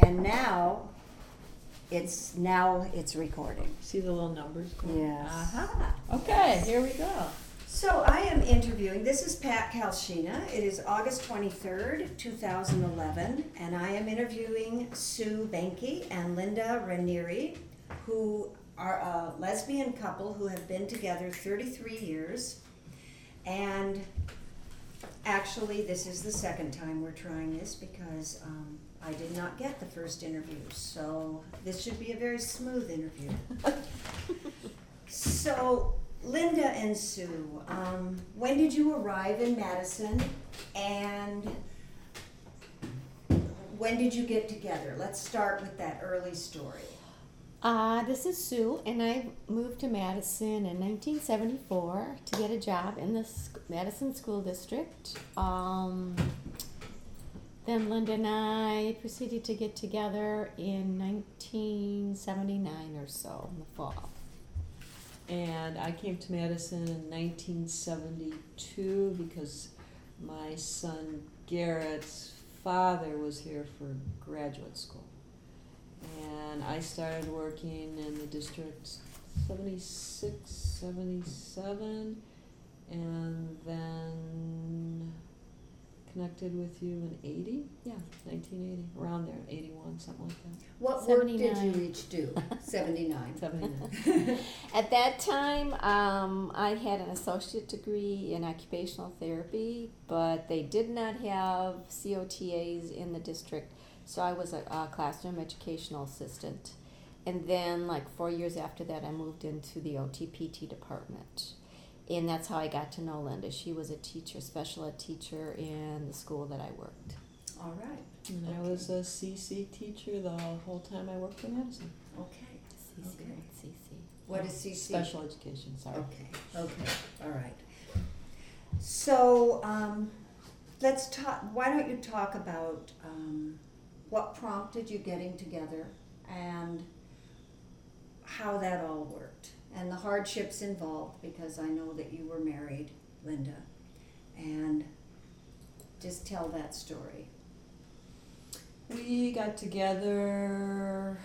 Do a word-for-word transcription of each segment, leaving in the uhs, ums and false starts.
And now, it's now it's recording. See the little numbers going? Yes. Aha. Okay, here we go. So I am interviewing, this is Pat Kalshina. It is August twenty-third, two thousand eleven, and I am interviewing Sue Benke and Linda Ranieri, who are a lesbian couple who have been together thirty-three years. And actually, this is the second time we're trying this because um, I did not get the first interview. So this should be a very smooth interview. So, Linda and Sue, um, when did you arrive in Madison, and when did you get together? Let's start with that early story. Uh, this is Sue, and I moved to Madison in nineteen seventy-four to get a job in the sc- Madison School District. Um, then Linda and I proceeded to get together in nineteen seventy-nine or so, in the fall. And I came to Madison in nineteen seventy-two because my son Garrett's father was here for graduate school. And I started working in the district seventy-six, seventy-seven, and then connected with you in eighty? Yeah, nineteen eighty, around there, eighty-one, something like that. What work did seventy-nine. you each do? seventy-nine. seventy-nine. At that time, um, I had an associate degree in occupational therapy, but they did not have C O T As in the district, so I was a, a classroom educational assistant. And then, like four years after that, I moved into the O T P T department. And that's how I got to know Linda. She was a teacher, special ed teacher in the school that I worked. All right. And I was a C C teacher the whole time I worked in Madison. Okay. C C, Okay. C C. What is C C? Special education, sorry. Okay, okay, all right. So, um, let's talk, why don't you talk about, um, what prompted you getting together and how that all worked and the hardships involved, because I know that you were married, Linda, and just tell that story. We got together.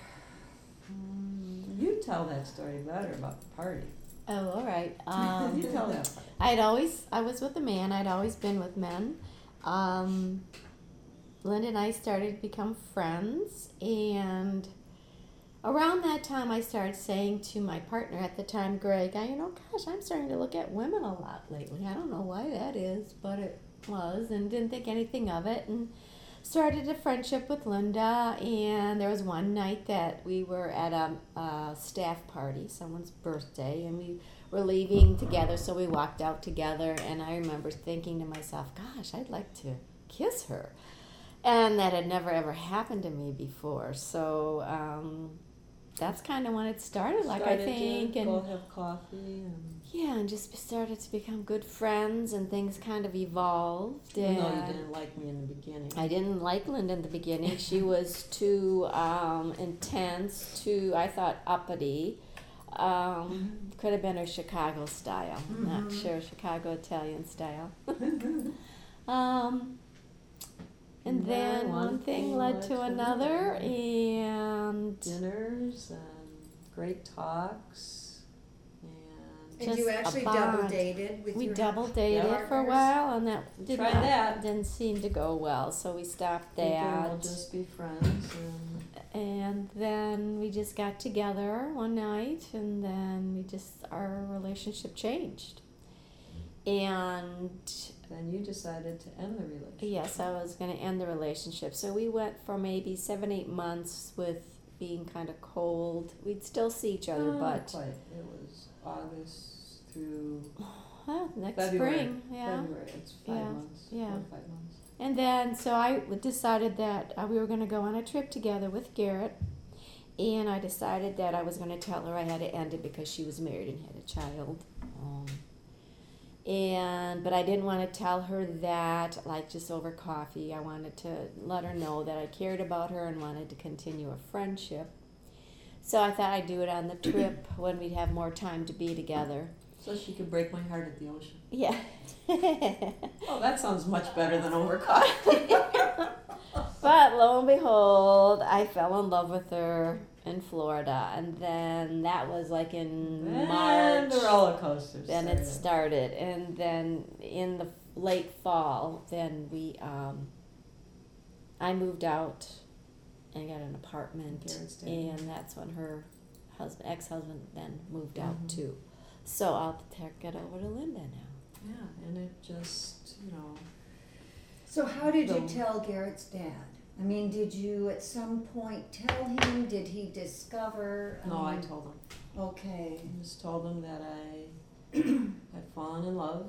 mm, You tell that story better about the party. Oh, all right. Um, you tell that part. I'd always, I was with a man. I'd always been with men. Um, Linda and I started to become friends, and around that time I started saying to my partner at the time, Greg, I, you know, gosh, I'm starting to look at women a lot lately. I don't know why that is, but it was, and didn't think anything of it, and started a friendship with Linda. And there was one night that we were at a, a staff party, someone's birthday, and we were leaving together, so we walked out together, and I remember thinking to myself, gosh, I'd like to kiss her. And that had never ever happened to me before. So um, that's kind of when it started, like Started I think. to And go have coffee. And yeah, and just started to become good friends, and things kind of evolved. even though you And didn't like me in the beginning. I didn't like Linda in the beginning. She was too um, intense, too, I thought, uppity. Um, could have been her Chicago style. I'm not Mhm. sure, Chicago Italian style. um, and Yeah, then one thing led to another, and Dinners and great talks. And And Just you a actually bond. double dated with we your double dated Yeah. for a while, and that did Tried not, that. didn't seem to go well, so we stopped thinking that. we'll just be friends. And And then we just got together one night, and then we just, our relationship changed. And then you decided to end the relationship. yes, I was going to end the relationship. So we went for maybe seven, eight months with being kind of cold. We'd still see each other, Uh, Not but quite. It was August through well, next February. spring, yeah. February. It's five Yeah, months. yeah. Four or five months. And then, so I decided that uh, we were going to go on a trip together with Garrett, and I decided that I was going to tell her I had to end it because she was married and had a child. Um, and but I didn't want to tell her that, like, just over coffee. I wanted to let her know that I cared about her and wanted to continue a friendship. So I thought I'd do it on the trip when we'd have more time to be together. So she could break my heart at the ocean. Yeah. Oh, that sounds much better than over coffee. But lo and behold, I fell in love with her in Florida, and then that was like in And March. the roller coasters. Then it started. started, and then in the late fall, then we, um, I moved out and got an apartment, Garrett's dad. and that's when her husband, ex-husband, then moved out Mhm. too. So I'll take it over to Linda now. Yeah, and it just, you know, So how did you No. tell Garrett's dad? I mean, did you at some point tell him? Did he discover? no, I um, told him. Okay. I just told him that I had fallen in love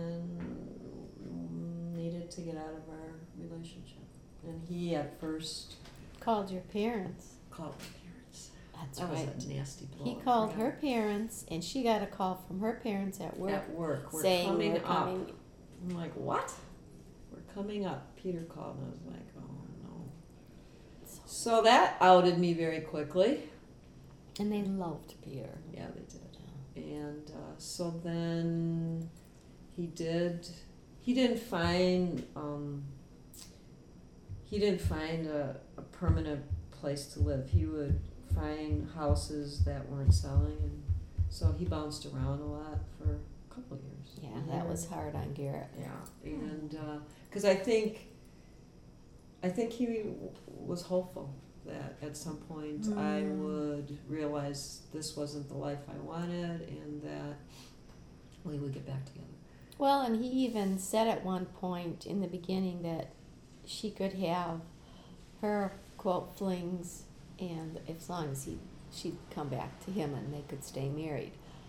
and needed to get out of our relationship. And he at first Called your parents. called my parents. That's That right. was a nasty blow. He I called forgot. her parents, and she got a call from her parents at work At work. We're saying coming we're up. coming. I'm like, what? We're coming up. Peter called and I was like, oh no. So that outed me very quickly. And they loved Peter. Yeah, they did. And uh, so then he did. He didn't find. Um, he didn't find a, a permanent place to live. He would find houses that weren't selling, and so he bounced around a lot for a couple of years. Yeah, And that then- was hard on Garrett. Yeah, and because I think, I think he w- was hopeful that at some point I Mm. would realize this wasn't the life I wanted, and that we would get back together. Well, and he even said at one point in the beginning that she could have her quote flings, and as long as he she'd come back to him and they could stay married.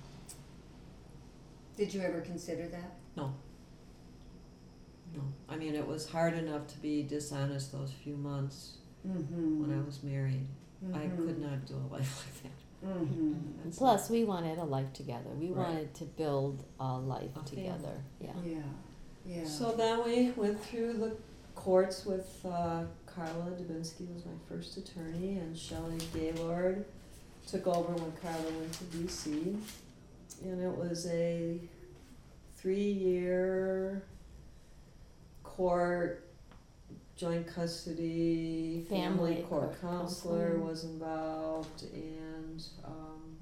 Did you ever consider that? No. No, I mean it was hard enough to be dishonest those few months Mm-hmm. when I was married. I could not do a life like that. Mm-hmm. That's Plus, we wanted a life together. We Right. wanted to build a life A family. together. Yeah. Yeah. Yeah. So then we went through the courts with uh, Carla Dubinsky was my first attorney, and Shelley Gaylord took over when Carla went to D C. And it was a three-year court, joint custody, family, Family court court counselor counseling. was involved, and um,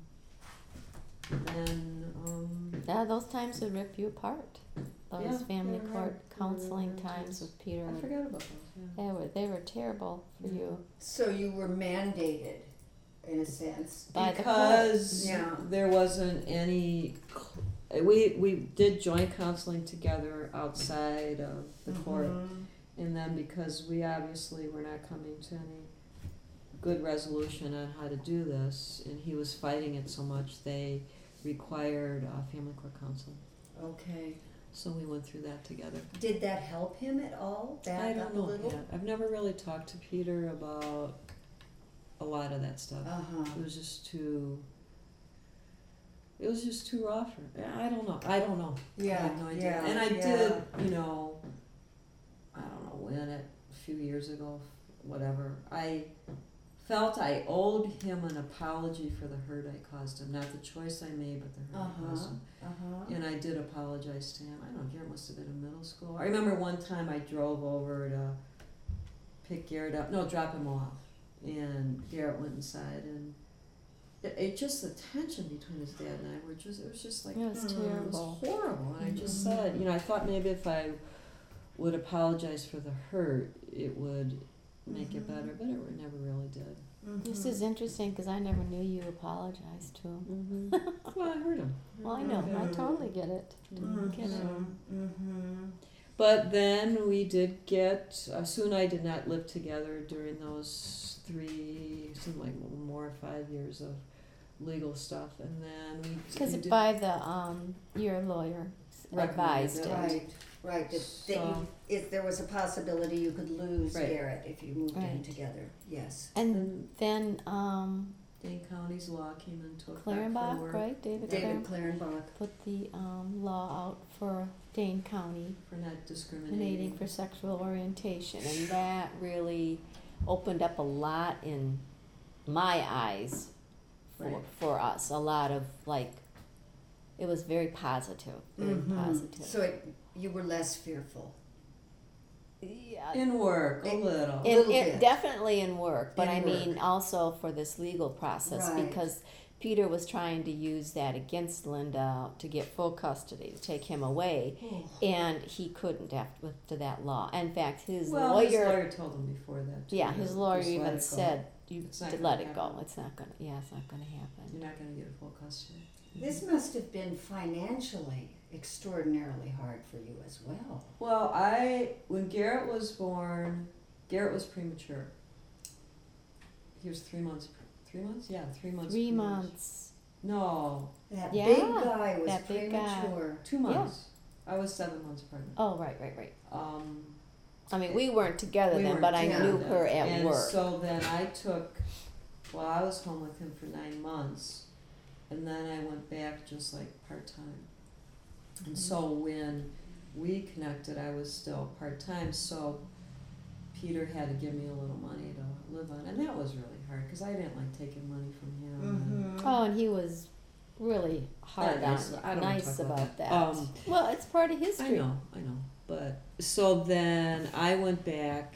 then um, Yeah, those times would rip you apart. Those Yeah, family they were court hard. They were counseling hard times times. with Peter. I would- forgot about those. Yeah. They were they were terrible for Mhm. you. So you were mandated, in a sense. By the Because Yeah. there wasn't any, cl- we we did joint counseling together outside of the court, Mhm. and then because we obviously were not coming to any good resolution on how to do this, and he was fighting it so much, they required uh, family court counseling. Okay. So we went through that together. Did that help him at all? Back I up don't a know little? yet. I've never really talked to Peter about a lot of that stuff. Uh-huh. It was just too. It was just too raw for. I don't know. I don't know. I Yeah, have no idea. yeah, And I yeah. did, you know. I don't know when it a few years ago, whatever. I felt I owed him an apology for the hurt I caused him, not the choice I made, but the hurt I Uh-huh. caused him. Uh-huh. And I did apologize to him. I don't know. Garrett must have been in middle school. I remember one time I drove over to pick Garrett up. No, drop him off. And Garrett went inside, and it, it just the tension between his dad and I were just it was just like It was Mm. it terrible. was horrible. And I just Mhm. said, you know, I thought maybe if I would apologize for the hurt, it would make it Mhm. better, but it never really did. This Mhm. is interesting because I never knew you apologized to him. Mm-hmm. Well, I heard him. Well, I know. I Mhm. totally get it. Mhm. Get it. Mm-hmm. But then we did get, uh, Sue and I did not live together during those three, seemed like more five years of legal stuff. And then we, Because we did, by the um, your lawyer advised it. Recommended Right, right. That, that So- you, if there was a possibility you could lose Right. Garrett if you moved in Right. together. Yes. And And then um, Dane County's law came into effect for Clarenbach, work, right? David, David Claren Clarenbach. put the um, law out for Dane County for not discriminating. discriminating for sexual orientation, and that really opened up a lot in my eyes for Right. for us. A lot of like, it was very positive, very Mhm. positive. So it, you were less fearful Yeah. In work, a In- little. In, little in, bit. definitely in work, but In I work. mean also for this legal process Right. because Peter was trying to use that against Linda to get full custody, to take him away, Oh. and he couldn't after to that law. In fact, his Well, lawyer, his lawyer told him before that. too, yeah, that his lawyer just let even it go. said, "You It's not to gonna let it go. happen. It's not gonna. Yeah, it's not gonna happen." You're not going to get full custody. This must have been financially extraordinarily hard for you as well. Well, I when Garrett was born, Garrett was premature. He was three months. Three months? Yeah, three months. Three premature. months. No, That Yeah, big guy was that big guy. premature. two months. I was seven months pregnant. Oh, right, right, right. Um, I mean, we weren't together we then, weren't but I together knew then. her at and work. so then I took. Well, I was home with him for nine months, and then I went back just like part time. And so when we connected, I was still part time. So Peter had to give me a little money to live on, and that was really hard because I didn't like taking money from him. and- Mm-hmm. Oh, and he was really hard Not on nice. you. I don't wanna nice talk about about that. that. Um, well, it's part of I history. know, I know. But so then I went back,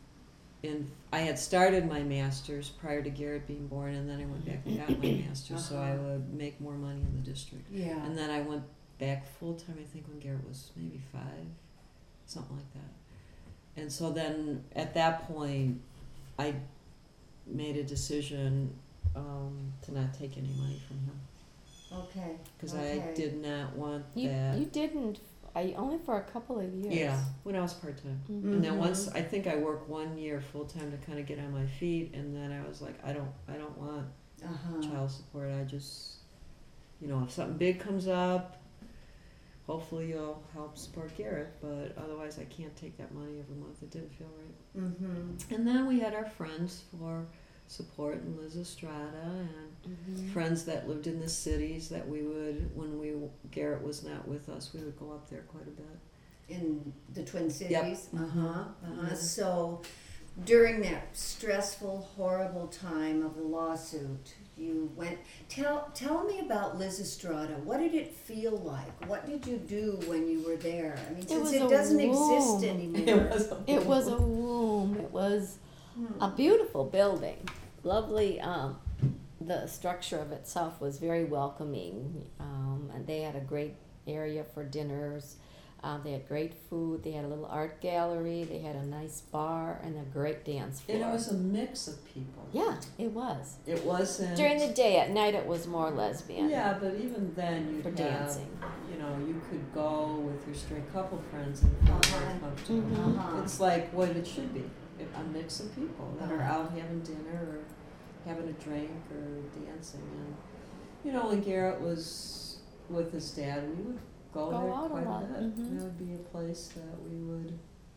and I had started my master's prior to Garrett being born, and then I went back and got my master's so I Uh-huh. would make more money in the district. Yeah. And then I went back full time, I think, when Garrett was maybe five, something like that. And so then at that point, I made a decision um, to not take any money from him Okay. because Okay. I did not want You that. you didn't. I only for a couple of years. Yeah, when I was part time. Mhm. And then Mhm. once I think I worked one year full time to kind of get on my feet, and then I was like, I don't, I don't want Uh-huh. child support. I just, you know, if something big comes up, hopefully you'll help support Garrett. But otherwise, I can't take that money every month. It didn't feel right. Mm-hmm. And then we had our friends for support, and Liz Estrada, and Mhm. friends that lived in the cities that we would, when we Garrett was not with us, we would go up there quite a bit. In the Twin Cities. Yep. Uh-huh. Uh-huh. Mhm. So during that stressful, horrible time of the lawsuit, you went tell tell me about Liz Estrada. What did it feel like? What did you do when you were there? I mean, It since was it a doesn't womb. exist anymore. a It was a womb. It was Hmm. a beautiful building. Lovely. Um, the structure of itself was very welcoming, um, and they had a great area for dinners. Um, they had great food. They had a little art gallery. They had a nice bar and a great dance floor. And it was a mix of people. Yeah, it was. It wasn't During the day, at night, it was more lesbian. Yeah, but even then you'd For have, dancing. you know, you could go with your straight couple friends and feel very Uh-huh. comfortable. Mhm. Uh-huh. It's like what it should be, a mix of people that are Uh-huh. out having dinner or having a drink or dancing. And, you know, when Garrett was with his dad, we would go, Go there out a quite lot, a bit. mhm. That would be a place that we would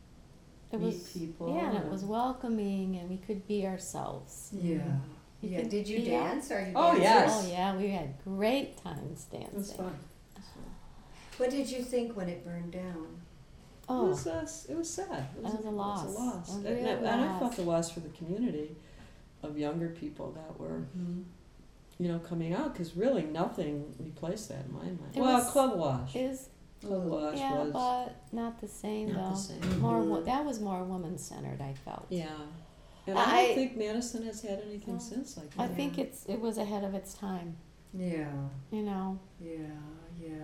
It meet was, people. yeah, and it and- was welcoming, and we could be ourselves. Yeah. You Yeah. could Did you be out- dance? Are you Oh, dancers? yes. Oh yeah, we had great times dancing. It was fun. It was fun. What did you think when it burned down? It Oh, was uh, it was sad. It was, That was a It loss. was a loss. A And, real I- and I loss. felt the loss for the community of younger people that were, Mm-hmm. you know, coming out because really nothing replaced that in my mind. It well, was- Club Wash. is Club Wash yeah, was but not the same not though. the same. More wo- Mhm. that was more woman centered. I felt. Yeah. And I, I- don't think Madison has had anything No. since like I that. think it's it was ahead of its time. Yeah. You know. Yeah, yeah.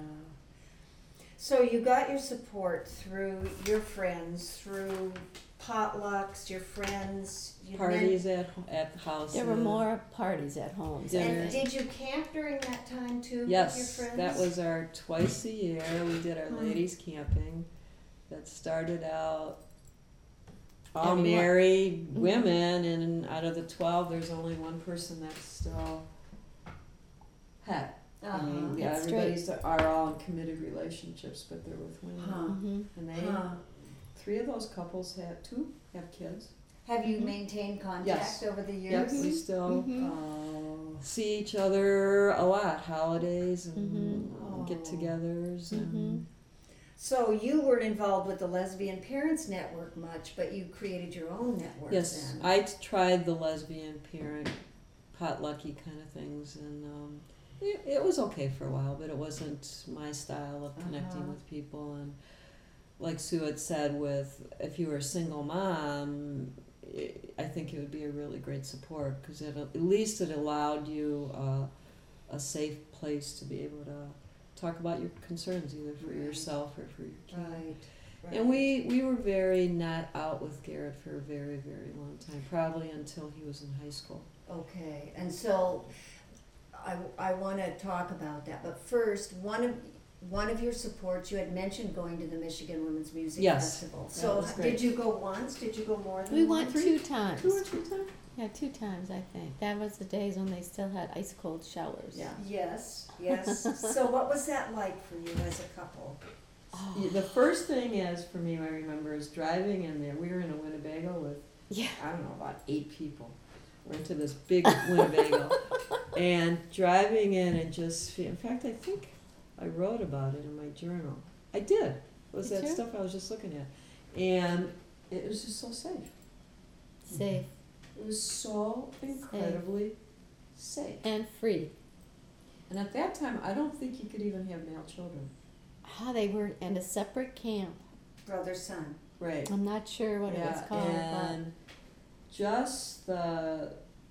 So you got your support through your friends, through potlucks, your friends. You Parties at at the house. There were and- more parties at home. Yeah. And Dinner. did you camp during that time too Yes, with your friends? that was our twice a year. We did our Hmm. ladies camping. That started out all Everyone- married Mhm. women, and out of the twelve, there's only one person that's still het. Uh-huh. I mean, yeah, That's everybody's are all in committed relationships, but they're with women. Huh. hmm And they, Huh. three of those couples have two have kids. Have you Mhm. maintained contact Yes. over the Yep, years? we still Mhm. Oh. see each other a lot, holidays and Mhm. uh, get-togethers. And Mhm. So you weren't involved with the Lesbian Parents Network much, but you created your own network Yes, then. I t- tried the lesbian parent potlucky kind of things, and um, it, it was okay for a while, but it wasn't my style of connecting Uh-huh. with people. And like Sue had said, with if you were a single mom, I I think it would be a really great support because it at least it allowed you uh, a safe place to be able to talk about your concerns, either for Right. yourself or for your kid. Right. right. And we, we were very not out with Garrett for a very, very long time, probably until he was in high school. Okay, and so I, I want to talk about that, but first, one of one of your supports, you had mentioned going to the Michigan Women's Music Yes, Festival. that So was great. did you go once? Did you go more than We once? went two times. Two or three times? Yeah, two times I think. That was the days when they still had ice cold showers. Yeah. Yes, yes. So what was that like for you as a couple? Oh. Yeah, the first thing is, for me, I remember, is driving in there. We were in a Winnebago with, Yeah. I don't know, about eight people. We're into this big Winnebago. And driving in and just, fe- in fact, I think I wrote about it in my journal. I did. It was Did that you? stuff I was just looking at. And it was just so safe. Safe It was so incredibly safe. and free. And at that time, I don't think you could even have male children. How they were in a separate camp. Brother, son. Right. I'm not sure what it was Yeah, called, and just the,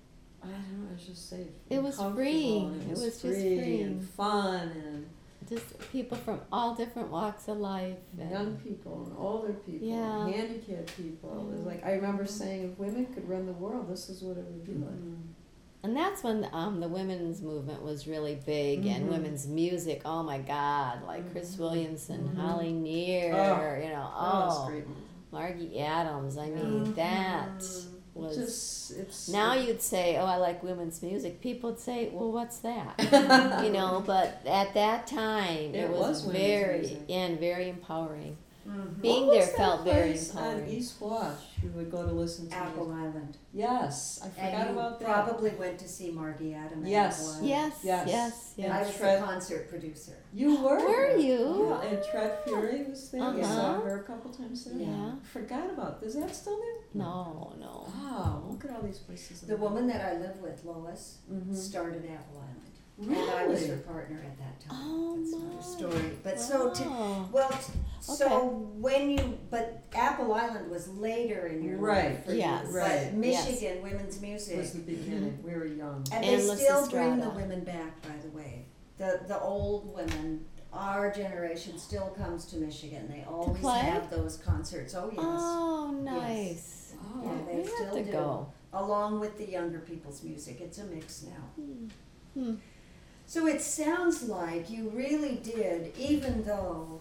I don't know, it was just safe. It and was comfortable, freeing. and It It was, was just free freeing. and fun and but just people from all different walks of life. And young people and older people Yeah. and handicapped people. It was like, I remember saying, if women could run the world, this is what it would be like. And that's when um, the women's movement was really big, and Mhm. women's music. Oh my God, like Chris Mhm. Williamson, Mhm. Holly Near, Oh. you know, Oh, it's oh, great. Margie Adams. I mean, Mhm. that It was. just, it's Now you'd say, "Oh, I like women's music." People would say, "Well, what's that?" you know. But at that time, it, It was, was women's very music. and very empowering. Mm-hmm. Being What there was that felt very place on empowering. East Wash we would go to listen to. Apple music? Island. Yes, I forgot And you about that. probably went to see Margie Adams. Yes. Yes, Yes. yes, And I yes. was Tread- the concert producer. You were. Were you? Yeah, and Tread Fury was there. We Uh-huh. saw her a couple times there. Yeah. Forgot about. Is that still there? No, no. Wow, look at all these places. The woman that I live with, Lois, Mm-hmm. started Apple Island. Really? And I was her partner at that time. Oh, That's my. another story. But so to, Wow. well, t- so Okay. when you, but Apple Island was later in your Right. life for Yes. you. Right. But Michigan women's music, was the beginning. We were young. and they Endless still bring the Estrada. women back, by the way. The the old women, our generation still comes to Michigan. They always play? have those concerts. Oh yes. Oh, nice. Oh. Yeah, they we still have to do. go. Along with the younger people's music. It's a mix now. Hmm. So it sounds like you really did, even though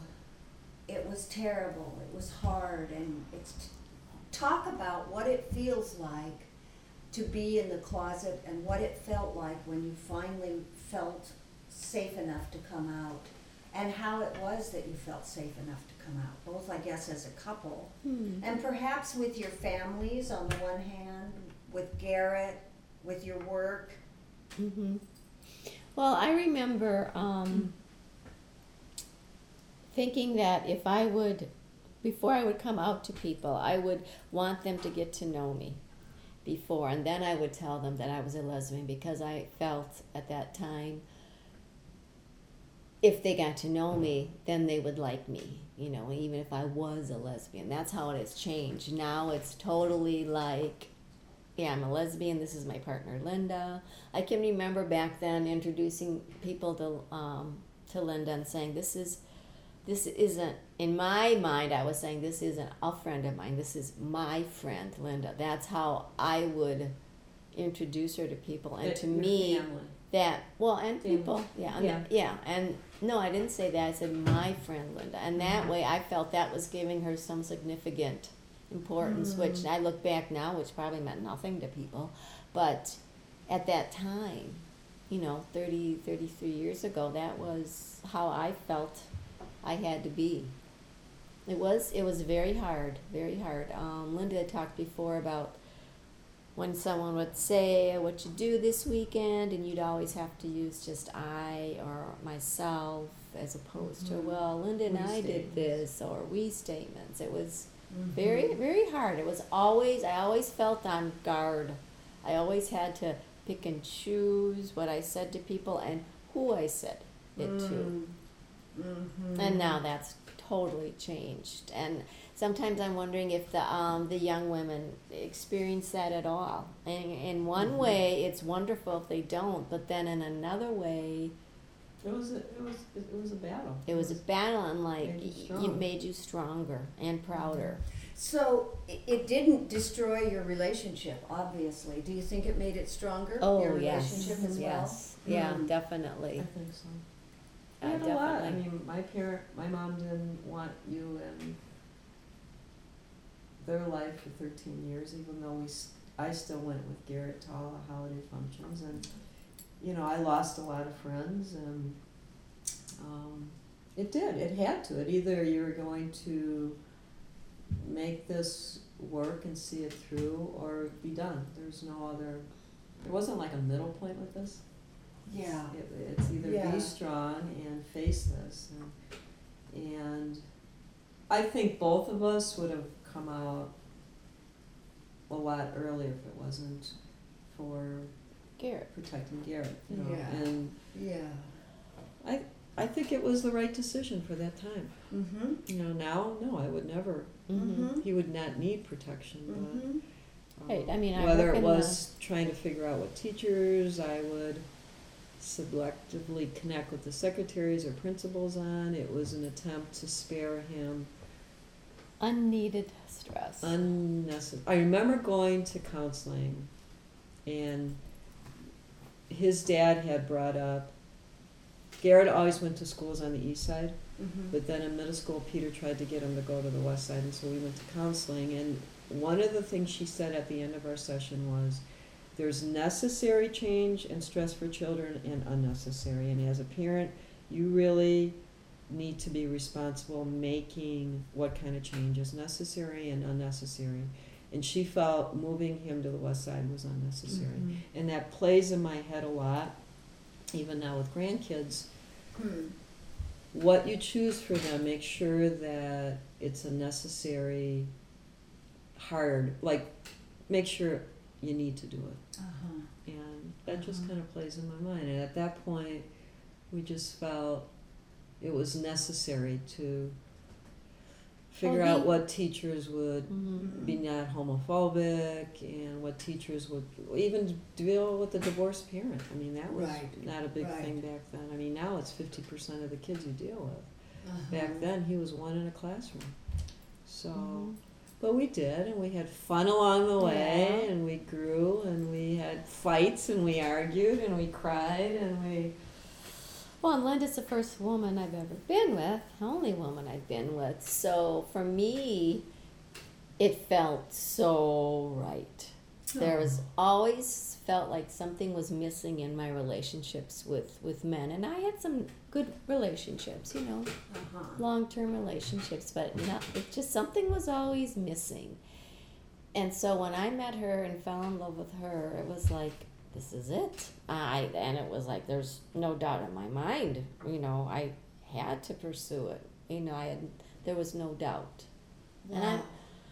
it was terrible, it was hard, and it's t- talk about what it feels like to be in the closet and what it felt like when you finally felt safe enough to come out, and how it was that you felt safe enough to come out, both I guess as a couple, Hmm. and perhaps with your families on the one hand, with Garrett, with your work. hmm Well, I remember um, thinking that if I would, before I would come out to people, I would want them to get to know me before, and then I would tell them that I was a lesbian, because I felt at that time if they got to know me, then they would like me, you know, even if I was a lesbian. That's how it has changed. Now it's totally like, yeah, I'm a lesbian, this is my partner Linda. I can remember back then introducing people to um, to Linda and saying, this is, this isn't, in my mind I was saying, this isn't a friend of mine, this is my friend Linda. That's how I would introduce her to people. And That to your me, family. that, well, and Family. people, yeah, and Yeah. yeah, and no, I didn't say that, I said my friend Linda. And that way I felt that was giving her some significant importance, which I look back now, which probably meant nothing to people, but at that time, you know, thirty, thirty-three years ago, that was how I felt I had to be. It was, it was very hard, very hard. Um, Linda had talked before about when someone would say what you do this weekend, and you'd always have to use just I or myself as opposed to, Mhm. well, Linda and We I did statements. this, or we statements. It was very, very hard. It was always, I always felt on guard. I always had to pick and choose what I said to people and who I said it to. Mm-hmm. And now that's totally changed. And sometimes I'm wondering if the um, the young women experience that at all. And in one Mhm. way, it's wonderful if they don't, but then in another way, It was a, it was it was a battle. it was a battle, and like Made you y- strong. it made you stronger and prouder. So it, it didn't destroy your relationship, obviously. Do you think it made it stronger? Oh your yes, relationship as well? yes, yeah, Mm. definitely. I think so. Uh, We had a lot. I definitely. mean, my parent, my mom didn't want you in their life for thirteen years, even though we, s- I still went with Garrett to all the holiday functions, and you know, I lost a lot of friends, and um, it did. It had to. It either you were going to make this work and see it through, or be done. There's no other. There wasn't like a middle point with this. Yeah. It, it's either Yeah. be strong and face this, and, and I think both of us would have come out a lot earlier if it wasn't for Garrett. protecting Garrett, you know. Yeah. And Yeah. I think it was the right decision for that time. Mm-hmm. You know, now, no, I would never. Mm-hmm. Mm-hmm. He would not need protection, but. Mm-hmm. um, Right, I mean, I whether work it in was trying to figure out what teachers I would selectively connect with the secretaries or principals on, it was an attempt to spare him Unneeded stress. unnecessary. I remember going to counseling, and his dad had brought up. Garrett always went to schools on the east side, Mm-hmm. but then in middle school, Peter tried to get him to go to the west side, and so we went to counseling. And one of the things she said at the end of our session was, there's necessary change and stress for children and unnecessary. And as a parent, you really need to be responsible making what kind of change is necessary and unnecessary. And she felt moving him to the west side was unnecessary. Mm-hmm. And that plays in my head a lot, even now with grandkids. Hmm. What you choose for them, make sure that it's a necessary, hard, like, make sure you need to do it. Uh-huh. And that just Mhm. kind of plays in my mind. And at that point, we just felt it was necessary to figure Well, out the- what teachers would Mm-hmm. be not homophobic, and what teachers would even deal with the divorced parent. I mean, that was Right, not a big right. thing back then. I mean, now it's fifty percent of the kids you deal with. Uh-huh. Back then, he was one in a classroom. So, Mhm. but we did, and we had fun along the way, Yeah. and we grew, and we had fights, and we argued, and we cried, and we. Well, and Linda's the first woman I've ever been with, only woman I've been with. So for me, it felt so right. There was always felt like something was missing in my relationships with, with men. And I had some good relationships, you know, Uh-huh. long-term relationships, but not, it just something was always missing. And so when I met her and fell in love with her, it was like, this is it. I and it was like there's no doubt in my mind. You know, I had to pursue it. You know, I had there was no doubt. And I- Wow.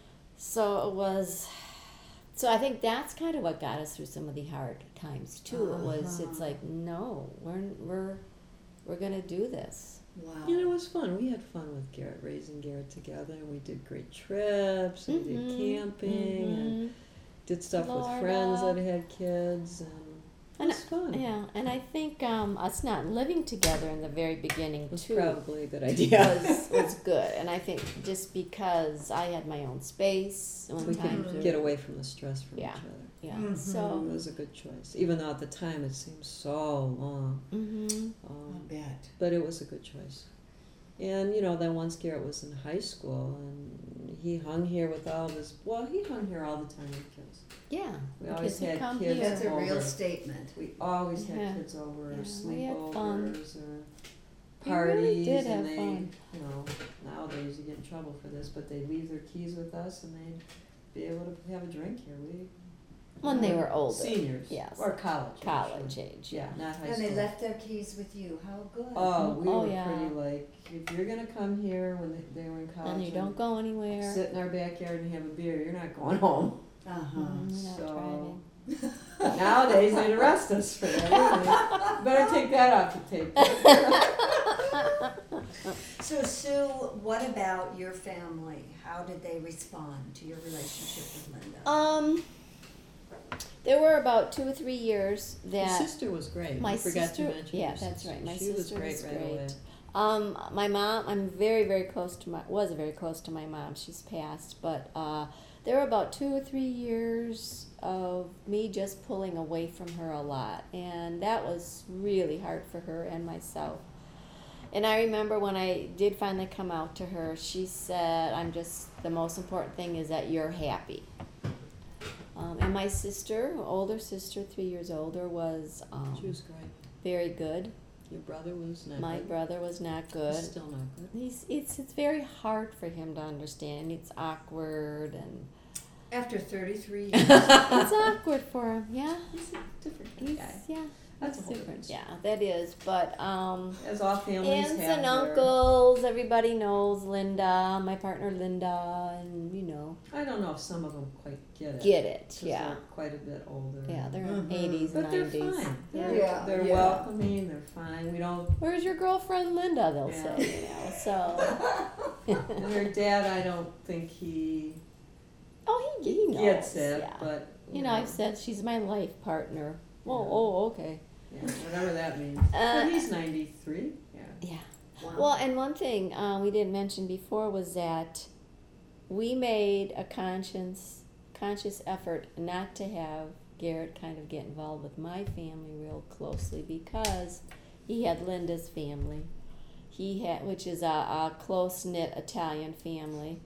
So it was. So I think that's kind of what got us through some of the hard times too. It was. Uh-huh. It's like no, we're we're we're gonna do this. Wow. You know, it was fun. We had fun with Garrett, raising Garrett together, and we did great trips, and we Mhm. did camping, and Mhm. did stuff Florida. with friends that had kids, and it And was fun. Yeah, and I think um, us not living together in the very beginning It was too probably a good idea. was was good. And I think just because I had my own space, one we time could to- get away from the stress from Yeah. each other. Yeah. Mhm. It So. was a good choice, even though at the time it seemed so long. Mhm. I Um, bet. but it was a good choice. And you know, then once Garrett was in high school, and he hung here with all of his. Well, he hung here all the time with kids. Yeah. We the always kids would had come kids here. That's a real over. statement. We always had Yeah. kids over, or Yeah, we had fun. sleepovers, or We parties, really did and have they, fun. you know, nowadays you get in trouble for this, but they'd leave their keys with us, and they'd be able to have a drink here. We When they were older. seniors, Yes. or college, age, College sure. age. yeah, not high And school. they left their keys with you. How good. Oh, we Oh, were yeah. pretty like, if you're gonna come here when they, they were in college, And you don't go anywhere. sit in our backyard and have a beer, you're not going home. Uh-huh. Mm, you're not So- driving. Nowadays they'd arrest us for that. Better take that off the tape. So Sue, what about your family? How did they respond to your relationship with Linda? Um, there were about two or three years Your that sister was great. my You forgot sister, to mention yeah, your that's sister. right. My she sister was great was right great. away. Um, my mom, I'm very, very close to my, was very close to my mom. She's passed, but uh, there were about two or three years of me just pulling away from her a lot, and that was really hard for her and myself. And I remember when I did finally come out to her, she said, "I'm just, the most important thing is that you're happy." Um, and my sister, older sister, three years older, was um, She was great. very good. Your brother was not My good. brother was not He's good. still not good. He's it's it's very hard for him to understand. It's awkward and After thirty-three years. it's awkward for him. Yeah, He's a different kind he's of guy. yeah. That's a he's whole different. different Yeah, that is. But um, As all families aunts have and their- uncles, everybody knows Linda, my partner Linda, and you know I don't know if some of them quite get it. get it. 'cause Yeah, They're quite a bit older. yeah. They're Mhm. eighties, But they're nineties. fine. Yeah. They're, Yeah, they're yeah. welcoming. They're fine. We don't. Where's your girlfriend Linda? They'll Yeah. say, you know. So. And her dad, I don't think he Oh, he he knows. gets it. Yeah. But You know, I've said she's my life partner. Oh, Yeah. oh, okay. yeah, whatever that means. Uh, but he's ninety-three. Yeah. Yeah. Wow. Well, and one thing uh, we didn't mention before was that we made a conscious conscious effort not to have Garrett kind of get involved with my family real closely because he had Linda's family. He had, which is a, a close knit Italian family.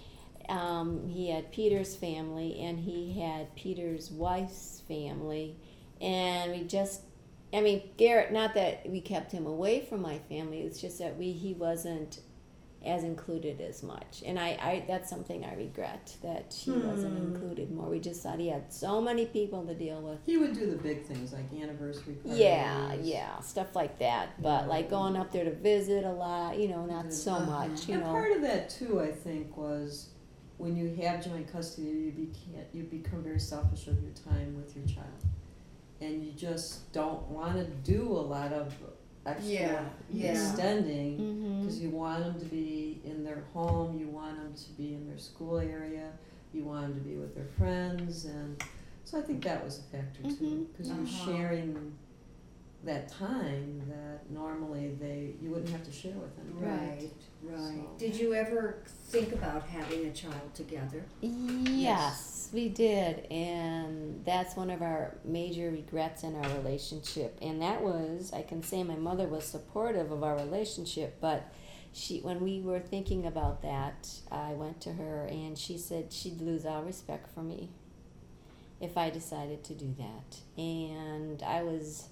Um, he had Peter's family, and he had Peter's wife's family, and we just I mean, Garrett, not that we kept him away from my family, it's just that we he wasn't as included as much. And I, I that's something I regret, that he wasn't Hmm. included more. We just thought he had so many people to deal with. He would do the big things like anniversary parties. Yeah, yeah, stuff like that. But Yeah. like going up there to visit a lot, you know, not so Uh-huh. much, you And know. part of that too, I think, was when you have joint custody, you became you become very selfish of your time with your child, and you just don't want to do a lot of extra Yeah, yeah. extending Mm-hmm. because you want them to be in their home, you want them to be in their school area, you want them to be with their friends, and so I think that was a factor too, Mhm. because Uh-huh. you're sharing that time that normally they you wouldn't have to share with them. Right, right. So- Did you ever think about having a child together? Yes, we did, and that's one of our major regrets in our relationship. And that was, I can say, my mother was supportive of our relationship, but she, when we were thinking about that, I went to her, and she said she'd lose all respect for me if I decided to do that. And I was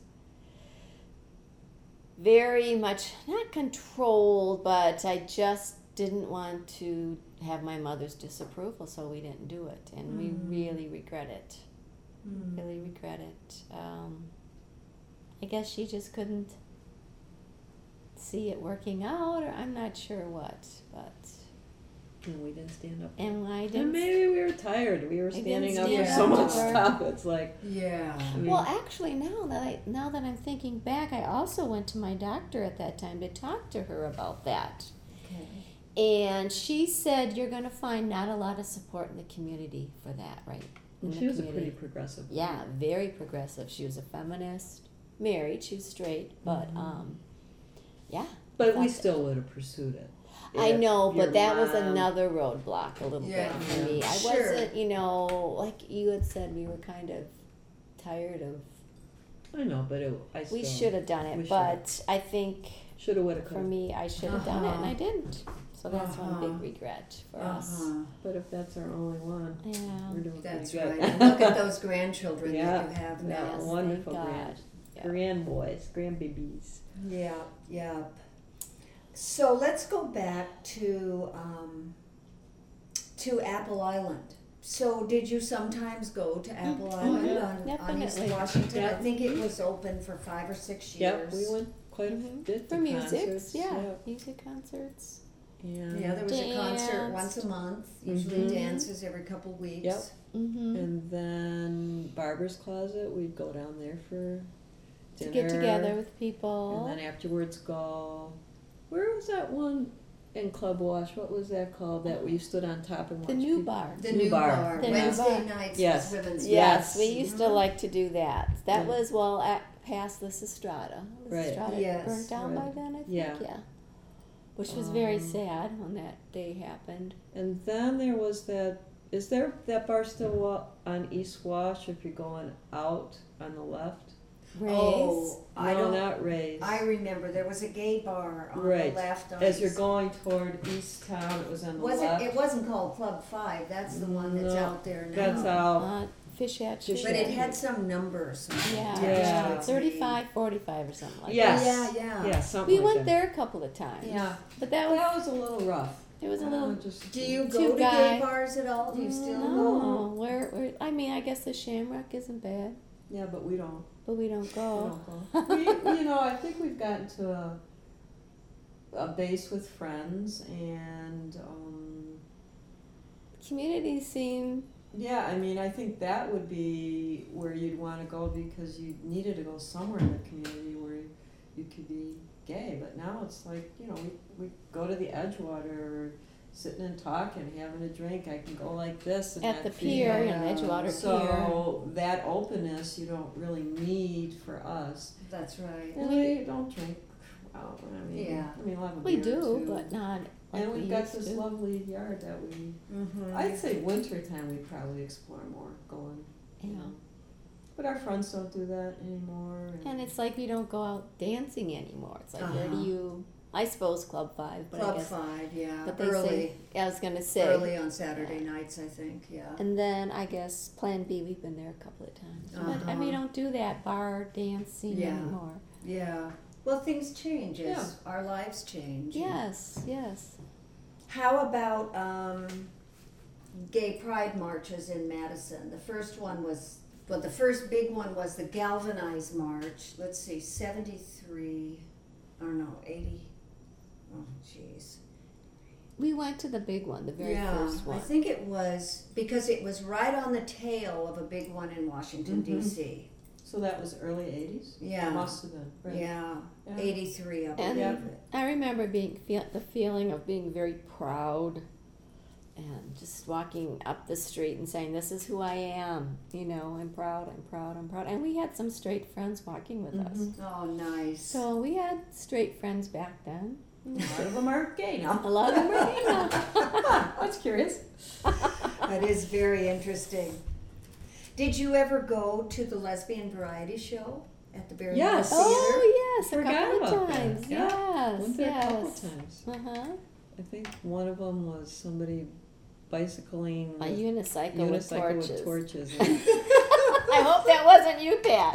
very much not controlled, but I just didn't want to have my mother's disapproval, so we didn't do it, and Mm. we really regret it. Mm. Really regret it. Um, I guess she just couldn't see it working out, or I'm not sure what, but And we didn't stand up. and I And didn't. maybe we were tired. We were didn't standing up for stand so up much to her. stuff. It's like, Yeah. I mean, Well, actually, now that I now that I'm thinking back, I also went to my doctor at that time to talk to her about that. Okay. And she said you're going to find not a lot of support in the community for that, right? In and the she was a community. pretty progressive. Yeah, very progressive. She was a feminist, married, she was straight, but Mhm. um, yeah. But we Thought- still would have pursued it. I If know, your but that was mom- another roadblock a little Yeah. bit for me. I Sure. wasn't, you know, like you had said, we were kind of tired of. I know, but it, I still We should have done we it, should've. but I think should have, would have, for could have. me, I should have done it, and Uh-huh. I didn't. So that's one Uh-huh. big regret for us. Uh-huh. But if that's our only one, Yeah. we're doing That's pretty right. good. And look at those grandchildren Yeah. that you have Yeah. now. Yes, wonderful thank grand- God. Yeah. Grandboys, grandbabies. Yeah, yeah. So let's go back to um, to Apple Island. So did you sometimes go to Apple Island yeah, on, on East definitely. Washington? I Yeah. think it was open for five or six Yep, years. we went quite a Mhm. bit For to music, concerts. yeah, music concerts. And, Yeah, there was a concert Danced. once a month, usually Mhm. dances every couple weeks. Yep. Mm-hmm. and then Barber's Closet, we'd go down there for To dinner. get together with people. And then afterwards go Where was that one in Club Wash? What was that called? That we stood on top and watched The new people? bar. The New new bar. bar, The new Wednesday bar. nights Yes. was women's. Yes, Yes. we used to Mhm. like to do that. That Yeah. was well at past the Estrada. The Right. Estrada Yes, burnt down by right. then, I think. Yeah. Yeah. Which was very Um, sad when that day happened. And then there was that. Is there that bar still wa- on East Wash? If you're going out on the left. Ray's. Oh, I no, don't. not Ray's. I remember there was a gay bar on Right. the left. On As you're East- going toward East Town, it was on the Was it? left. It wasn't called Club Five. That's the one that's No, out there now. That's out. Uh, Fish Hatchery. Fish But it had some number. Some Yeah, Yeah. yeah. thirty-five, forty-five or something like Yes. Yeah, yeah. Yeah, that. something We like went that. there a couple of times. Yeah, But that was, that was a little rough. it was a Uh, little. just, Do you Two go to guy- gay bars at all? Do you still no, go? where, where, I mean, I guess the Shamrock isn't bad, Yeah, but we don't. but we don't We go. don't go. we, you know, I think we've gotten to a a base with friends, and um, Communities seem, yeah, I mean, I think that would be where you'd want to go because you needed to go somewhere in the community where you could be gay. But now it's like, you know, we, we go to the Edgewater, sitting and talking, having a drink. I can go like this and at the not pier, feel- you know, Edgewater Pier. So that openness you don't really need for us. That's right. And we don't drink. Well, I mean, Yeah. I mean, we'll have a We beer or do, two. but not like And we we've got used this to. lovely yard that we. Mm-hmm. I'd say wintertime we'd probably explore more, going. You Yeah. know. But our friends don't do that anymore. And it's like we don't go out dancing anymore. It's like, where do Uh-huh. you, I suppose Club Five, but I Club guess, Five, yeah. but they early, say, I was going to say. early on Saturday nights, I think. Yeah. And then I guess Plan B, we've been there a couple of times. But, and we Uh-huh. don't do that bar dancing Yeah. anymore. Yeah. Well, things change as Yeah. our lives change. Yes, yes. How about um, gay pride marches in Madison? The first one was, well, the first big one was the Galvanize March. Let's see, seventy-three, or no, eighty. Oh, jeez. We went to the big one, the very yeah, first one. I think it was because it was right on the tail of a big one in Washington, Mhm. D C So that was early eighties. Yeah. Must have been. Right. Yeah, Yeah. eighty-three, I And- believe it. I remember being feel, the feeling of being very proud and just walking up the street and saying, "This is who I am." You know, I'm proud. I'm proud. I'm proud. And we had some straight friends walking with us. Mhm. Oh, nice. So we had straight friends back then. A lot of them are gay now. A lot of them were gay now. That's curious. That is very interesting. Did you ever go to the Lesbian Variety Show at the Barry Yes. Theater? Oh yes, a Forgot couple of about that. times. Yeah. Yes, Went there a couple yes. times. Uh huh. I think one of them was somebody bicycling A with unicycle, with unicycle torches. with torches. I hope that wasn't you, Pat.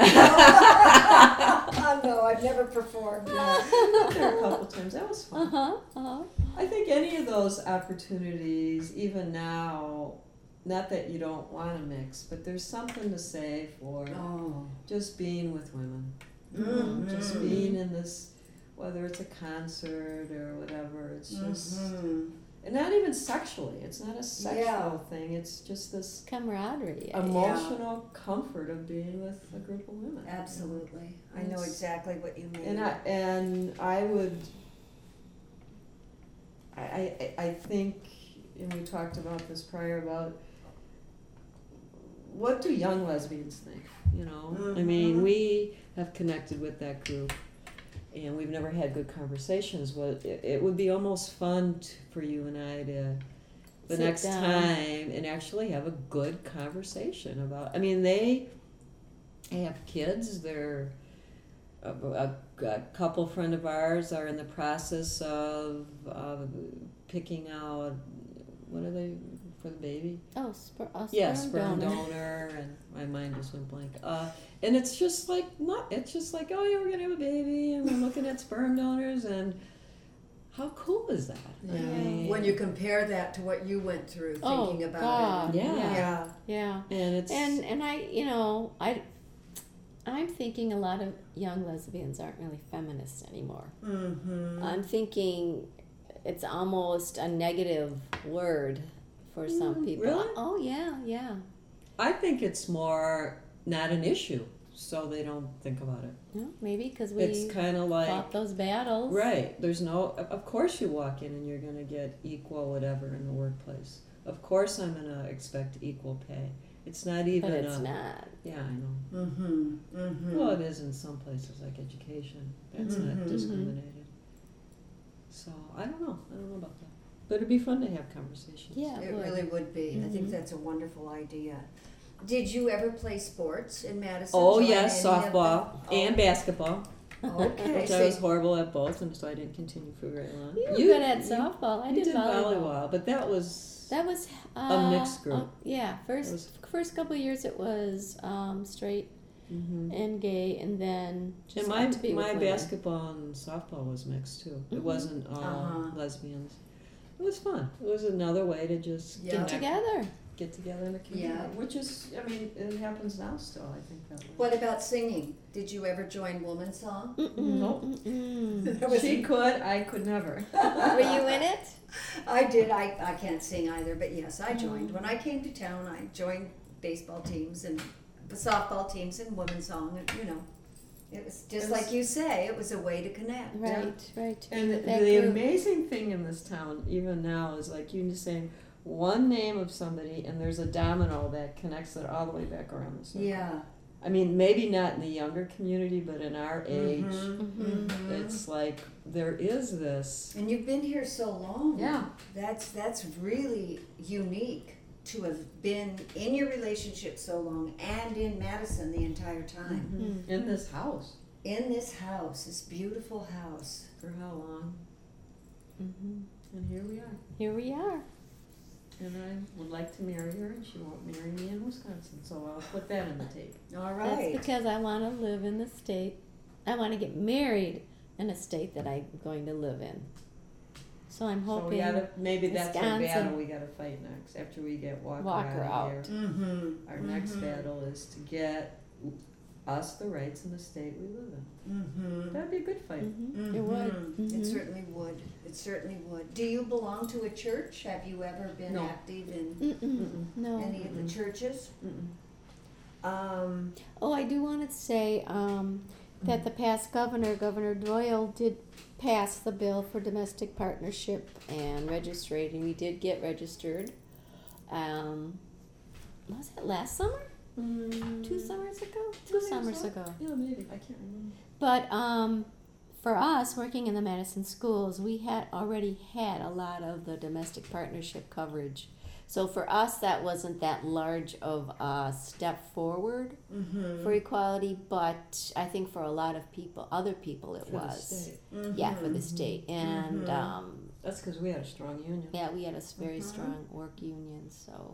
Oh, no, I've never performed. Went there a couple times. That was Uh fun. huh. Uh huh. I think any of those opportunities, even now, not that you don't want to mix, but there's something to say for Oh. just being with women. Mhm. Just being in this, whether it's a concert or whatever, it's just, Mhm. and not even sexually, it's not a sexual Yeah. thing, it's just this Camaraderie. I- emotional comfort of being with a group of women. Absolutely. I know It's- exactly what you mean. And I, and I would, I, I, I think, and we talked about this prior, about what do young lesbians think, you know? I mean, Mhm. we have connected with that group and we've never had good conversations. Well, it, it would be almost fun t- for you and I to, the Sit next down. time, and actually have a good conversation about, I mean, they, they have kids, they're, a, a, a couple friend of ours are in the process of uh, picking out, what are they, for the baby? Oh, sper- a Yeah, sperm sperm donor. donor, and my mind just went blank. Uh, and it's just like, not, it's just like, oh yeah, we're gonna have a baby, and we're looking at sperm donors, and how cool is that? I Yeah. mean, When you compare that to what you went through Oh, thinking about God. it. Yeah. Yeah. Yeah. and it's, And and I, you know, I, I'm thinking a lot of young lesbians aren't really feminists anymore. Mm-hmm. I'm thinking it's almost a negative word for some Mm, people. really? Oh yeah, yeah. I think it's more not an issue. so they don't think about it. Yeah, maybe because we It's kind of like, fought those battles. right, there's no, of of course you walk in and you're going to get equal whatever in the workplace. Of course I'm going to expect equal pay. It's not even But it's a, not. yeah, I know. Mm-hmm, mm-hmm. Well, it is in some places like education. That's Mhm. not discriminated. So I don't know. I don't know about that. But it'd be fun to have conversations. Yeah, It would. really would be. I think Mhm. that's a wonderful idea. Did you ever play sports in Madison? Oh Join yes, any of softball them? and Oh, basketball, Okay, which so I was horrible at both, and so I didn't continue for very long. You were You- good at you- softball. I you did, volleyball. but that was That was uh, mixed group. uh, yeah, first was- first couple of years it was um, straight mhm. and gay, and then just And my got to be my with women. basketball and softball was mixed too. It Mhm. wasn't all Uh-huh. lesbians. It was fun. It was another way to just Yeah. Get connect, together. get together in a community, Yeah. which is, I mean, it happens now still. I think that way. what about singing? Did you ever join Woman Song? Mm-mm, Nope. mm-mm. That was- She could, I could never. Were you in it? I did. I, I can't sing either, but yes, I joined. Mm. When I came to town, I joined baseball teams and the softball teams and Women's Song, and you know, it was just It was- like you say, it was a way to connect. Right, right. To be And with that the group. amazing thing in this town, even now, is like you just saying one name of somebody, and there's a domino that connects it all the way back around the circle. Yeah. I mean, maybe not in the younger community, but in our age, Mhm, Mhm. mhm. it's like there is this. And you've been here so long. Yeah. That's that's really unique to have been in your relationship so long and in Madison the entire time. Mhm. In this house. In this house, this beautiful house. For how long? Mhm. And here we are. Here we are. And I would like to marry her, and she won't marry me in Wisconsin, so I'll put that in the tape. All That's right. because I want to live in the state. I want to get married in a state that I'm going to live in. So I'm So we hoping gotta, maybe that's our Wisconsin- battle we gotta fight next, after we get Walker, Walker out, out. of here. Mm-hmm. Our next Mhm. battle is to get us the rights in the state we live in. Mm-hmm. That'd be a good fight. Mhm. It would. Mhm. It Mhm. certainly would. It certainly would. Do you belong to a church? Have you ever been No. active in Mm-mm. Mm-mm. No. any of the Mm-mm. churches? Mm-mm. Um, Oh, I do want to say um, that the past governor, Governor Doyle, did pass the bill for domestic partnership and registration. We did get registered. Um, was it last summer? Two summers ago? Two I think summers so. ago. Yeah, maybe. I can't remember. But um, for us, working in the Madison schools, we had already had a lot of the domestic partnership coverage. So for us, that wasn't that large of a step forward mm-hmm. for equality, but I think for a lot of people, other people, it For the was. state. Yeah, for the Mhm. state. And Mhm. um, That's because we had a strong union. yeah, we had a s- very Mhm. strong work union, so.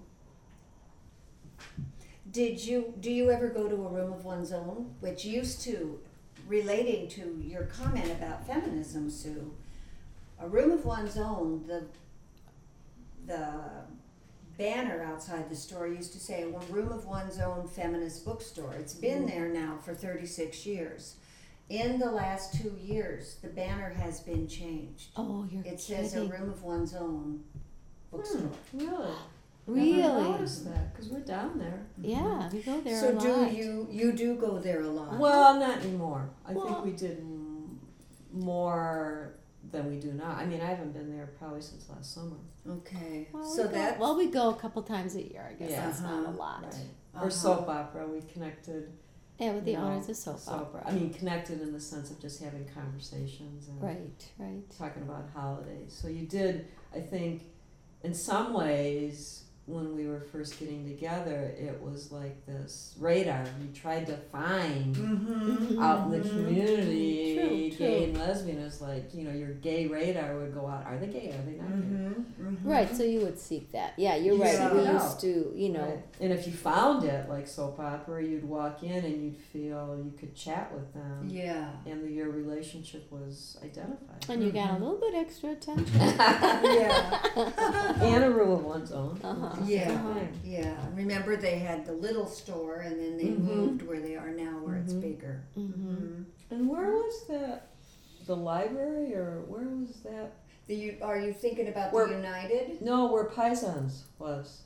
Did you, do you ever go to a room of one's own, which used to, relating to your comment about feminism, Sue, a room of one's own, the, the banner outside the store used to say, a room of one's own feminist bookstore. It's been there now for thirty-six years. In the last two years, the banner has been changed. Oh, you're It says a kidding. room of one's own bookstore. Hmm, really? Really? Never noticed that, because we're down there. Yeah, we go there So a do lot. you, you do go there a lot? Well, not anymore. I Well- think we did m- more than we do now. I mean, I haven't been there probably since last summer. Okay, Well, so we go, that, well, we go a couple times a year. I guess Yeah. that's not a Uh-huh. lot. Right. Uh-huh. Or soap opera. We connected. Yeah, with the you know, owners of soap opera. I mean, connected in the sense of just having conversations and Right, right. talking about holidays. So you did, I think, in some ways, when we were first getting together, it was like this radar. You tried to find mm-hmm. out in the Mhm. community, True, gay true. and lesbian is like, you know, your gay radar would go out. Are they gay? Are they not gay? Mm-hmm. Mm-hmm. Right, so you would seek that. Yeah, you're You right. seek We it used out. to, you know, Right. And if you found it, like soap opera, you'd walk in and you'd feel you could chat with them. Yeah. And the, your relationship was identified. and you got a Mhm. little bit extra attention. Yeah. And a room of one's own. Uh-huh. Yeah. Uh-huh. Yeah. Remember they had the little store and then they Mhm. moved where they are now where it's Mhm. bigger. Mhm. And where was that? The library, or where was that? The, you, are you thinking about Where- the United? No, where Paisans was.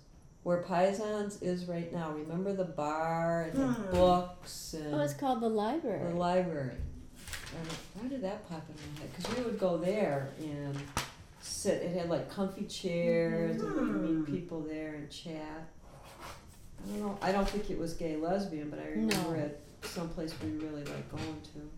where Pisons is right now. Remember the bar and the Hmm. books and Oh, it's called the library. the library. And why did that pop in my head? Because we would go there and sit. It had like comfy chairs, and we'd Hmm. meet people there and chat. I don't know. I don't think it was gay lesbian, but I remember No. it someplace we really liked going to.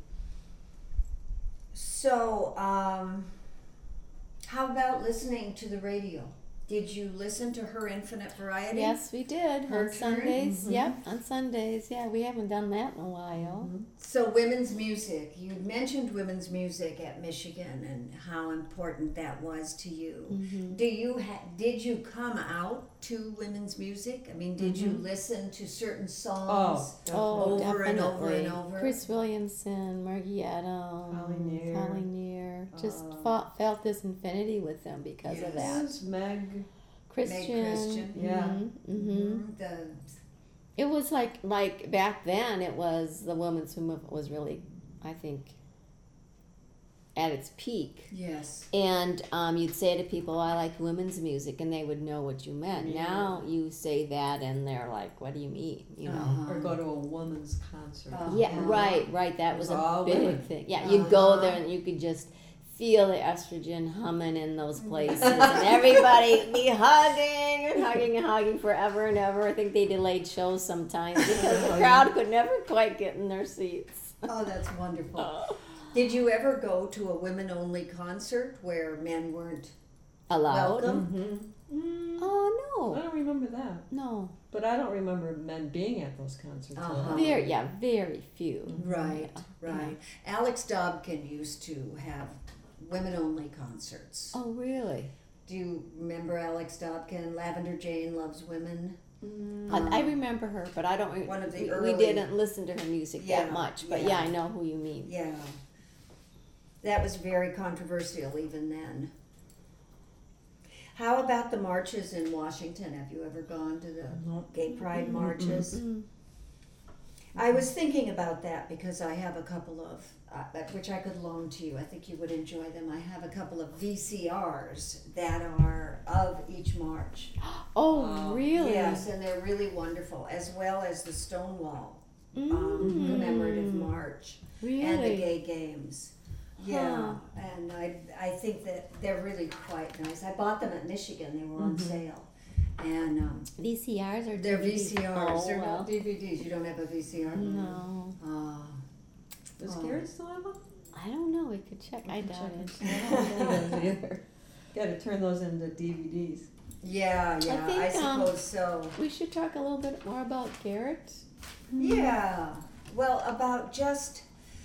So, um, how about listening to the radio? Did you listen to Her Infinite Variety? Yes, we did. Her on turn? Sundays. Mhm. Yep, on Sundays. Yeah, we haven't done that in a while. Mhm. So, women's music. You mentioned women's music at Michigan and how important that was to you. Mm-hmm. Do you ha- did you come out to women's music? I mean, did you Mhm. listen to certain Oh, songs? Oh, Over and definitely. over and over. Chris Williamson, Margie Adams, Holly Near. Holly Near. Just Uh, felt, felt this infinity with them because of Yes. that. was Meg. Christian. Christian. Yeah. Mm-hmm. Mhm. The It was like like back then. It was the women's movement was really, I think, at its peak. yes. And um, you'd say to people, "I like women's music," and they would know what you meant. Yeah. Now you say that, and they're like, "What do you mean?" You know. Uh-huh. Or go to a woman's concert. Uh-huh. Yeah, right, right. That was It was all a big women. thing. Yeah, you'd go Uh-huh. there and you could just feel the estrogen humming in those places, and everybody be hugging and hugging and hugging forever and ever. I think they delayed shows sometimes because the crowd could never quite get in their seats. Oh, that's wonderful. Oh. Did you ever go to a women-only concert where men weren't Allowed? welcome? Mm, Oh I no, don't remember that. no. But I don't remember men being at those concerts. Uh-huh. Very, yeah, very few. Right, Yeah, right. Alex Dobkin used to have women-only concerts. Oh really? Do you remember Alex Dobkin? Lavender Jane Loves Women. Mm, I, I remember her, but I don't. Re- One of the we, early- we didn't listen to her music Yeah, that much, but yeah. yeah, I know who you mean. Yeah. That was very controversial even then. How about the marches in Washington? Have you ever gone to the Nope. gay pride marches? Mm. I was thinking about that because I have a couple of, uh, that- which I could loan to you. I think you would enjoy them. I have a couple of V C Rs that are of each march. Oh, Wow. really? Yes, and they're really wonderful, as well as the Stonewall um, Mm. commemorative march Really? and the gay games. Yeah, Huh. and I, I think that they're really quite nice. I bought them at Michigan. They were on Mhm. sale. And um, V C Rs or they're D V Ds? V C Rs. Oh, They're well. not D V Ds. You don't have a V C R? No, Ah. Does Oh. Garrett still have one? I don't know. We could check. I can doubt check it. and see. I don't know those either. Gotta turn those into D V Ds. Yeah, yeah, I, think, um, suppose so. We should talk a little bit more about Garrett. Yeah. Well, about just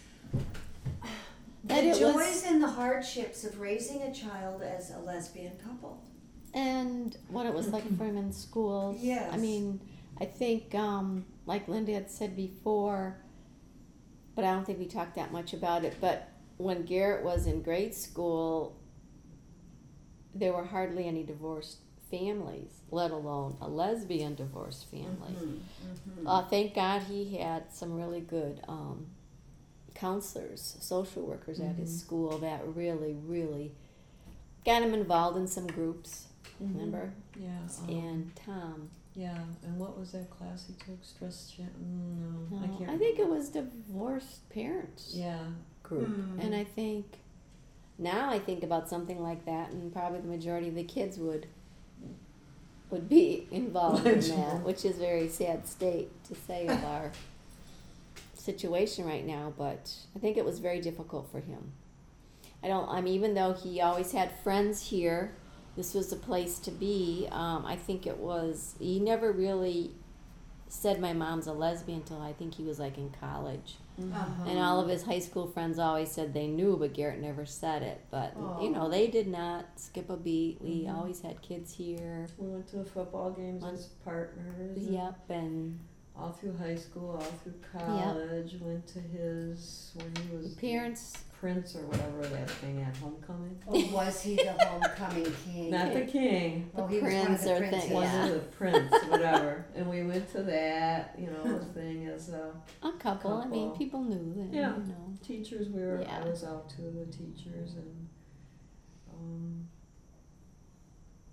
That the it joys was- and the hardships of raising a child as a lesbian couple. And what it was like for him in school. Yes. I mean, I think, um, like Linda had said before, but I don't think we talked that much about it. But when Garrett was in grade school, there were hardly any divorced families, let alone a lesbian divorced family. Mhm, mhm. Uh, thank God he had some really good um, counselors, social workers at his Mhm. school that really, really got him involved in some groups. Mhm. Remember? Yeah. um, And Tom. yeah. And what was that class he took? Stress. Cha- mm, no, No, I can't. I think it remember. was divorced parents Yeah. group, Hmm. and I think now I think about something like that, and probably the majority of the kids would would be involved in that, which is a very sad state to say of our situation right now. But I think it was very difficult for him. I don't. I mean, even though he always had friends here, this was a place to be. Um, I think it was. He never really said my mom's a lesbian until I think he was like in college. Uh-huh. And all of his high school friends always said they knew, but Garrett never said it. But you know, Aw. they did not skip a beat. We Mhm. always had kids here. We went to the football games One- as partners. and Yep, and All through high school, all through college. Went to his when he was parents. Prince or whatever that thing at homecoming. Oh, was he the homecoming king? Not the king. Oh, The he was one of prince the or thing, princes. One Yeah. of the prince, whatever. And we went to that, you know, thing as a A couple. I mean, Couple. people knew that. Yeah. You know. teachers. We were Yeah. I was out to the teachers and um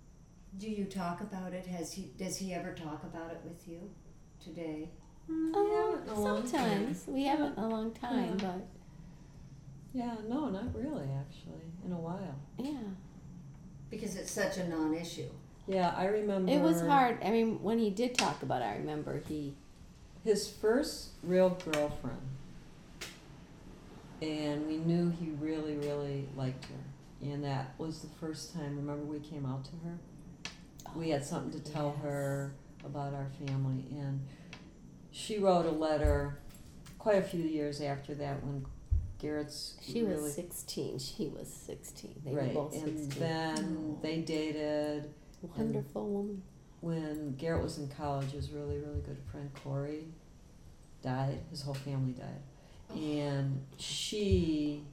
Do you talk about it? Has he? Does he ever talk about it with you today? Mm, Uh, we haven't in a long time. sometimes we haven't in a long time, Yeah. but Yeah, no, not really, actually, in a while. yeah, Because it's such a non-issue. Yeah, I remember. it was hard. I mean, when he did talk about it, I remember he. His first real girlfriend, and we knew he really, really liked her. And that was the first time, remember we came out to her? We had something to tell Yes. her about our family, and she wrote a letter quite a few years after that when Garrett's She really... was sixteen. She was sixteen. They right, were both and sixteen. then they dated. Wonderful woman. When Garrett was in college, his really, really good friend Corey died. His whole family died. And she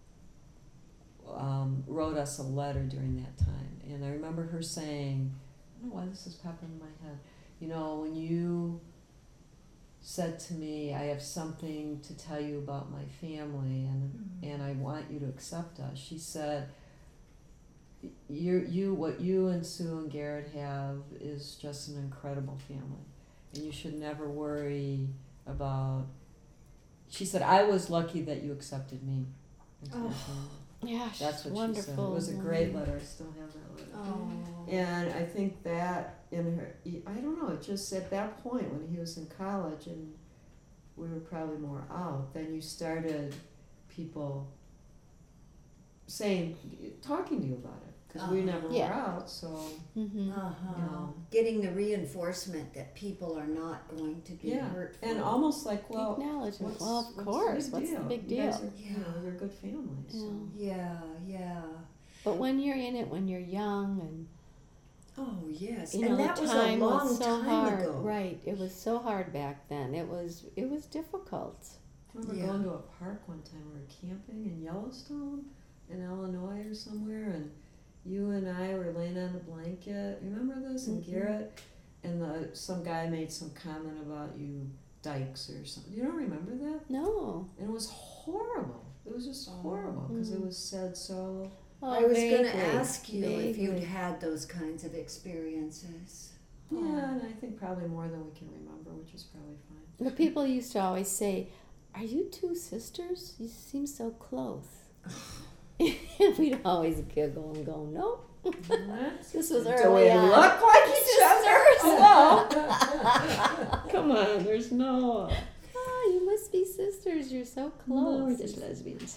um, wrote us a letter during that time. And I remember her saying, I don't know why this is popping in my head. You know, when you said to me, I have something to tell you about my family and Mm-hmm. and I want you to accept us. She said, you you what you and Sue and Garrett have is just an incredible family, and you should never worry about. She said, I was lucky that you accepted me into your Oh. family. Yeah, she's That's what wonderful. she said. It was a great letter. I still have that letter. Oh. And I think that in her, I don't know, it just at that point when he was in college and we were probably more out, then you started people saying, talking to you about it. Because we Uh-huh. never Yeah. were out, so, Mm-hmm. Uh-huh. you know. Getting the reinforcement that people are not going to be Yeah. hurtful. And almost like, well, Acknowledgement. what's, Well, of what's course. the big What's deal? the big You deal? guys are, you know, Yeah. you're a good family, so. Yeah, yeah. But when you're in it, when you're young, and Oh, yes. you know, and that the was a time long was so time hard. ago. Right. It was so hard back then. It was. It was difficult. I remember Yeah. going to a park one time, we were camping in Yellowstone, in Illinois or somewhere, and you and I were laying on a blanket. Remember this? And Mhm. Garrett, and the, some guy made some comment about you dykes or something. You don't remember that? No. And it was horrible. It was just horrible because it Mm. was said so. Oh, I was going to vaguely, ask you if you'd vaguely. had those kinds of experiences. Yeah, and I think probably more than we can remember, which is probably fine. The people used to always say, "Are you two sisters? You seem so close." And we'd always giggle and go, "Nope." This was Do early we on. look like each other? Hello. Come on, there's no. Oh, you must be sisters. You're so No, we're close. just lesbians.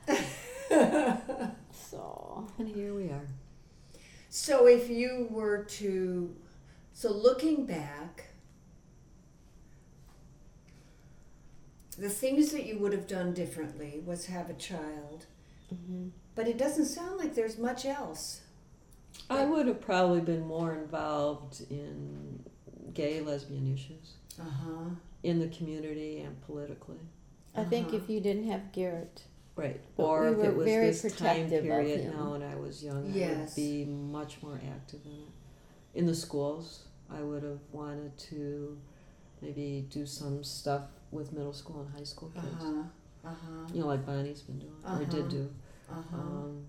So. And here we are. So if you were to, so looking back, the things that you would have done differently was have a child, Mm-hmm. but it doesn't sound like there's much else. I would have probably been more involved in gay, lesbian issues Uh-huh. in the community and politically. I think Uh-huh. if you didn't have Garrett, Right. But Or we if were it was very this time protective of period him. now and I was young, I Yes. would be much more active in it. In the schools, I would have wanted to maybe do some stuff with middle school and high school kids. Uh-huh. Uh-huh. You know, like Bonnie's been doing, or Uh-huh. did do. Uh-huh. Um,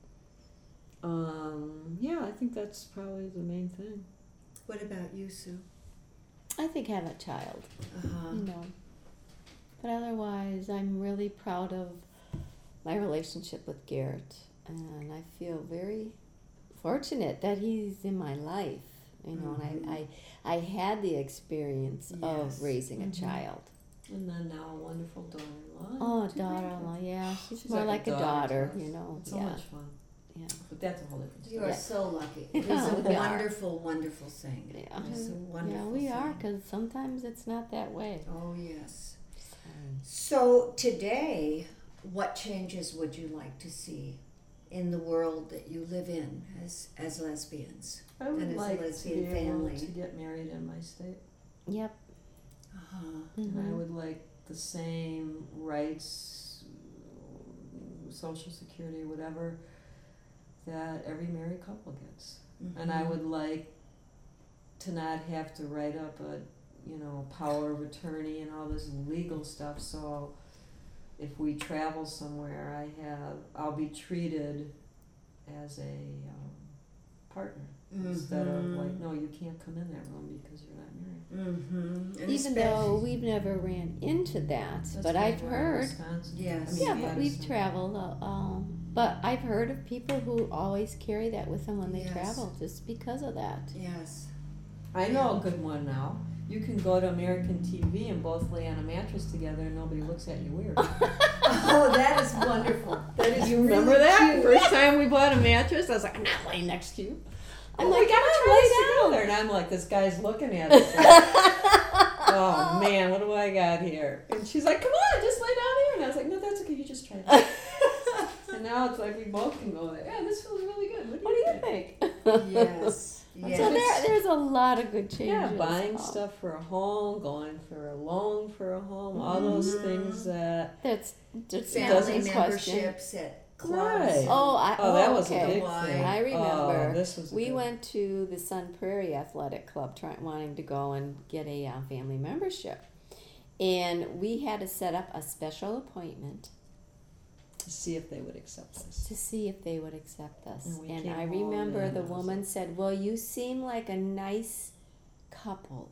um, yeah, I think that's probably the main thing. What about you, Sue? I think have a child, Uh-huh. you know. But otherwise, I'm really proud of my relationship with Garrett, and I feel very fortunate that he's in my life. You know, Mhm. and I, I, I had the experience Yes. of raising a Mhm. child. And then now a wonderful daughter-in-law. Oh, Two daughter-in-law, yeah, she's, She's more like like, a a daughter daughter, to us. you know. It's so yeah, much fun. yeah, But that's a whole different You story. are Yeah. so lucky. It is Yeah, a we are. wonderful, wonderful thing. yeah. It's a wonderful Yeah, we thing. are, because sometimes it's not that way. Oh, yes. Um, So today, what changes would you like to see in the world that you live in as as lesbians? I would And as a like to lesbian be able family. to get married in my state. Yep. Uh-huh. And I Mhm. would like the same rights, social security, whatever, that every married couple gets. And I Mhm. would like to not have to write up a, you know, power of attorney and all this legal stuff. So if we travel somewhere, I have, I'll be treated as a um, partner. Instead of Mhm. like, no, you can't come in that room because you're not married. Mm-hmm. Even though we've never ran into that, That's but kind I've of where heard. Wisconsin- Yes. I mean, Yeah, but we've Madison. traveled. Uh, um, but I've heard of people who always carry that with them when they Yes. travel, just because of that. Yes. I know a good one now. You can go to American T V and both lay on a mattress together and nobody looks at you weird. Oh, that is wonderful. That is You really remember that? cute. First time we bought a mattress, I was like, I'm not laying next to you. I'm Oh, like, we gotta "Come on, try lay this down." together. And I'm like, this guy's looking at us. Like, oh man, what do I got here? And she's like, come on, just lay down here. And I was like, no, that's okay, you just try it. And now it's like we both can go there. Yeah, this feels really good. What do What you, do you think? think? Yes. So Yes. there, there's a lot of good changes. Yeah, buying Um, stuff for a home, going for a loan for a home, all those Mhm. things that. That's just Family doesn't question. memberships at clubs. Right. Oh, I, Oh, that was okay. a big Why? thing. I remember. Oh, this was a We good- went to the Sun Prairie Athletic Club trying wanting to go and get a uh, family membership. And we had to set up a special appointment to see if they would accept us. to see if they would accept us. And we And came I home remember and the I was woman like- said, well, you seem like a nice couple.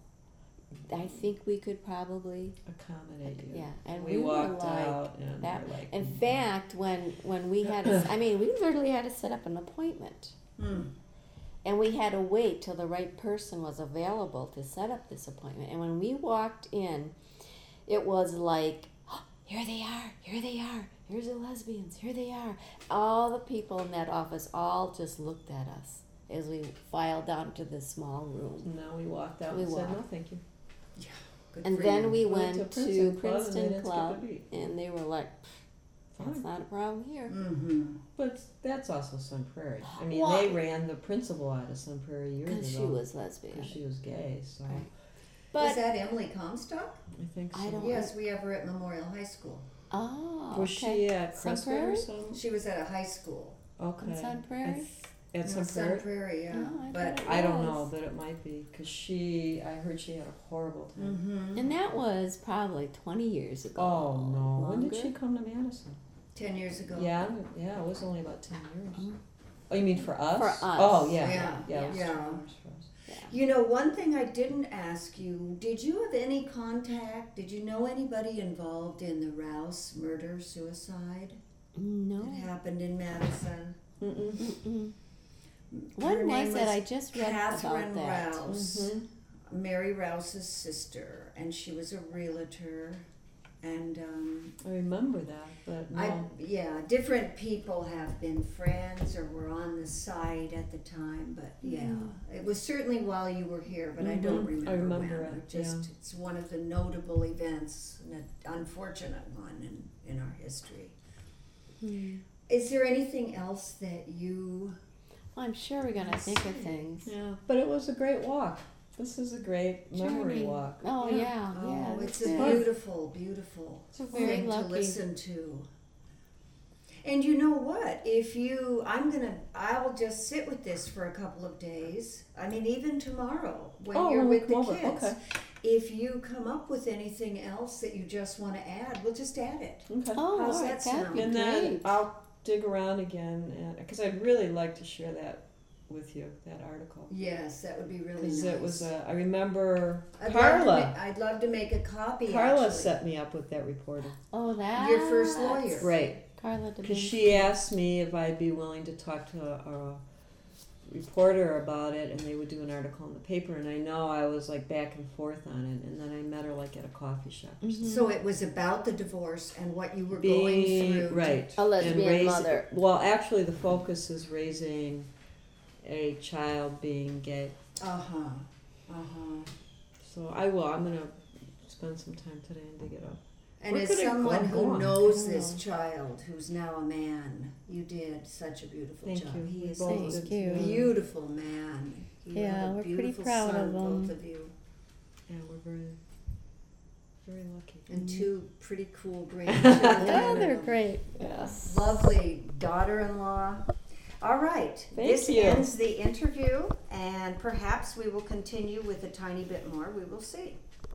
I think we could probably, Accommodate you. yeah. And we, we, were walked like, out and that- we're like, in "Mm." fact, when, when we had, to, I mean, we literally had to set up an appointment. Hmm. And we had to wait till the right person was available to set up this appointment. And when we walked in, it was like, oh, here they are, here they are, here's the lesbians, here they are. All the people in that office all just looked at us as we filed down to this small room. And then we walked out We and said, walked. no, thank you. Good And for then you. we Went went to to Princeton Club and they Princeton didn't skip a Club, beat. and they were like, that's Fine. not a problem here. Mm-hmm. But that's also Sun Prairie. I mean, Well- they ran the principal out of Sun Prairie years ago. Because she was lesbian. Because she was gay, so Right. Was But, that Emily Comstock? I think so. I don't- Yes, we have her at Memorial High School. oh, Was okay. she at Sun Crestwood or Prairie? something? She was at a high school. Okay. On Sun Prairie? At No, Sun Sun Prairie? Prairie, yeah. Oh, I but thought it I don't was. know, but it might be because she. I heard she had a horrible time. mm-hmm. And that was probably twenty years ago. Oh no! When did Longer? she come to Madison? ten years ago. Yeah, yeah, it was only about ten years. Mhm. Oh, you mean for us? For us. Oh yeah, Yeah, yeah, yeah. it was yeah. two hours for us. Yeah. You know, one thing I didn't ask you, did you have any contact, did you know anybody involved in the Rouse murder suicide No. that happened in Madison? Mm-mm. Mm-mm. Her When name was it? I just read Catherine about that. Rouse, Mhm. Mary Rouse's sister, and she was a realtor. And um, I remember that, but no. I, yeah, different people have been friends or were on the site at the time, but yeah, Mm-hmm. it was certainly while you were here, but I don't Mhm. remember, I remember when. it, Just yeah. it's one of the notable events, an unfortunate one in in our history. Hmm. Is there anything else that you? Well, I'm sure we're gonna think of things. Yeah, but it was a great walk. This is a great memory Journey. walk. Oh Yeah. yeah, Oh, yeah. it's that's a it. beautiful, beautiful It's a very thing lucky. to listen to. And you know what? If you, I'm gonna, I'll just sit with this for a couple of days. I mean, even tomorrow when Oh, you're when we with the come over, kids. okay. If you come up with anything else that you just want to add, we'll just add it. Okay. Oh, How's all that right, that'd sound? be And then great. I'll dig around again, and because I'd really like to share that with you, that article, Yes, that would be really because nice. it was. A, I remember I'd Carla. Love to ma- I'd love to make a copy. Carla actually. set me up with that reporter. Oh, that. Your first lawyer. Right. Carla Because Dubin. she asked me if I'd be willing to talk to a, a reporter about it, and they would do an article in the paper. And I know I was like back and forth on it, and then I met her like at a coffee shop. Or something. Mhm. So it was about the divorce and what you were Being going through. to- right, A lesbian and raise- mother. Well, actually, the focus is raising a child being gay. Uh huh. Uh huh. So I will. I'm gonna spend some time today and dig it up. And Where as could it someone go who on? knows I this don't child, who's now a man, you did such a beautiful Thank job. you. He We is both a did Thank you. too. beautiful man. You Yeah, have a we're pretty beautiful proud son, of him. both of you, Yeah, we're very, very lucky. and Mhm. two pretty cool grandchildren. Yeah, they're great. Yes. Lovely daughter-in-law. All right, Thank this you. ends the interview, and perhaps we will continue with a tiny bit more. We will see.